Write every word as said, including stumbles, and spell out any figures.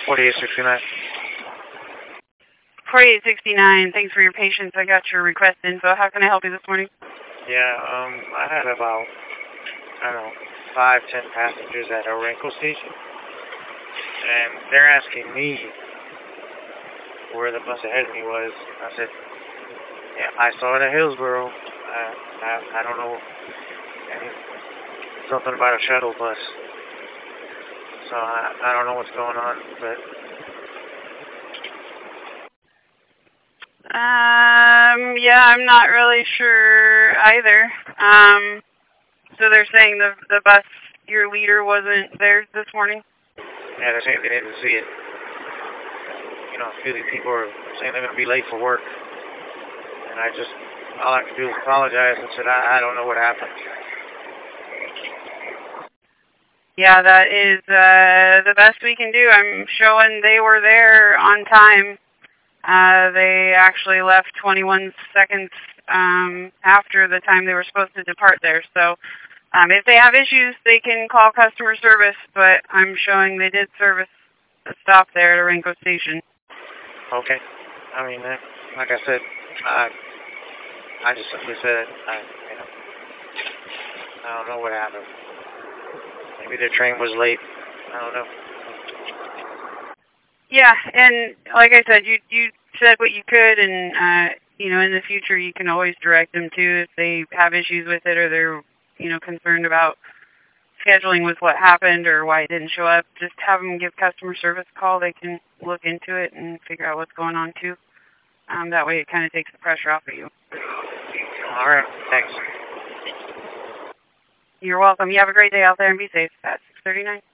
forty-eight sixty-nine. forty-eight sixty-nine, thanks for your patience. I got your request info. How can I help you this morning? Yeah, um, I had about, I don't know, five, ten passengers at Orenco Station. And they're asking me where the bus ahead of me was. I said, yeah, I saw it at Hillsboro. I, I, I don't know. And something about a shuttle bus. So I, I don't know what's going on, but... Um, yeah, I'm not really sure either. Um, so they're saying the the bus, your leader wasn't there this morning? Yeah, they're saying they didn't see it. You know, a few of these people are saying they're going to be late for work. And I just, all I could do was apologize and said, I, I don't know what happened. Yeah, that is uh, the best we can do. I'm showing they were there on time. Uh, they actually left twenty-one seconds um, after the time they were supposed to depart there. So um, if they have issues, they can call customer service, but I'm showing they did service the stop there at Orenco Station. Okay. I mean, uh, like I said, I, I just simply said, I, you know, I don't know what happened. Maybe their train was late. I don't know. Yeah, and like I said, you you said what you could, and uh, you know, in the future you can always direct them to if they have issues with it or they're, you know, concerned about scheduling with what happened or why it didn't show up. Just have them give customer service a call. They can look into it and figure out what's going on too. Um, that way, it kind of takes the pressure off of you. All right, thanks. You're welcome. You have a great day out there and be safe. That's six thirty-nine.